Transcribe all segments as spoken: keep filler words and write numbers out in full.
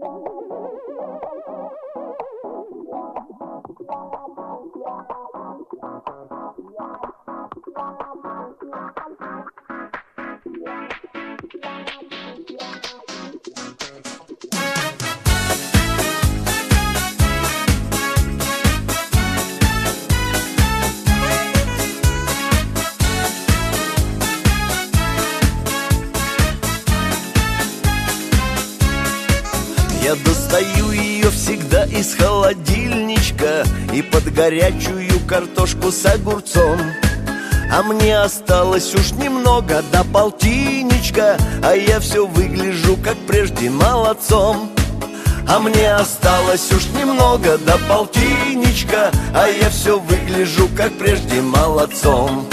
Я достаю ее всегда из холодильничка и под горячую картошку с огурцом. А мне осталось уж немного до полтинничка, а я все выгляжу, как прежде, молодцом. А мне осталось уж немного до полтинничка, а я все выгляжу, как прежде, молодцом.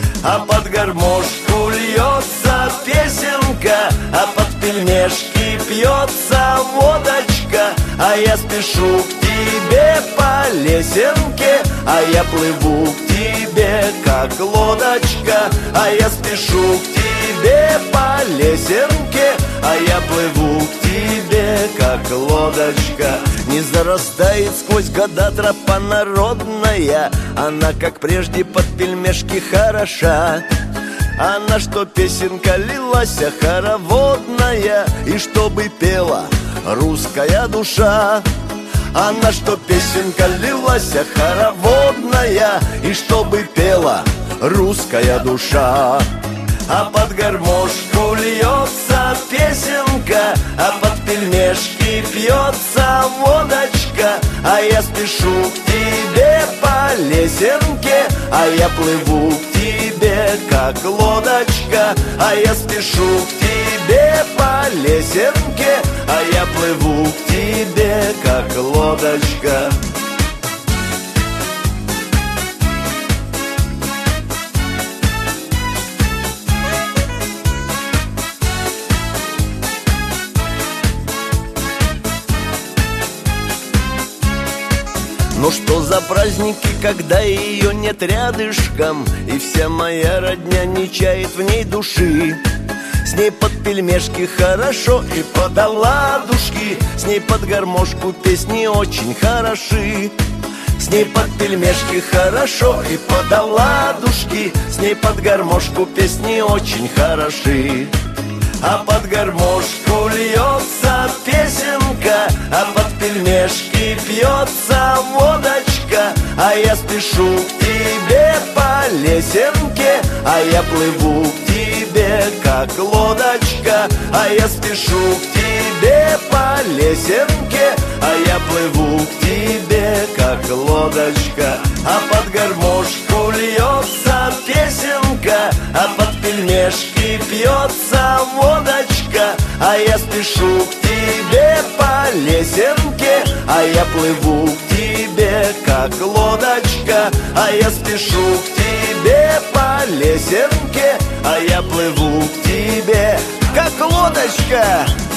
А под гармошку льется песенка, а под пельмешки пьется водочка. А я спешу к тебе по лесенке, а я плыву к тебе, как лодочка. А я спешу к тебе по лесенке, а я плыву к тебе, как лодочка. Не зарастает сквозь года тропа народная, она, как прежде, под пельмешки хороша. Она, что песенка лилась хороводная, и чтобы пела русская душа. Она, что песенка лилась хороводная, и чтобы пела русская душа. А под гармошку льется песенка, а под пельмешки пьется водочка. А я спешу к тебе по лесенке, а я плыву к тебе, как лодочка. А я спешу к тебе по лесенке, а я плыву к тебе, как лодочка. Ну что за праздники, когда ее нет рядышком, и вся моя родня не чает в ней души. С ней под пельмешки хорошо и под оладушки, с ней под гармошку песни очень хороши. С ней под пельмешки хорошо и под оладушки, с ней под гармошку песни очень хороши. А под гармошку льется песенка, а под пельмешки пьется водочка. А я спешу к тебе по лесенке, а я плыву к тебе, как лодочка. А я спешу к тебе по лесенке, а я плыву к тебе, как лодочка. А под гармошку льется песенка, а под пельмешки пьется водочка. А я спешу к тебе по лесенке, а я плыву к тебе, как лодочка. А я спешу к тебе по лесенке, а я плыву к тебе, как лодочка.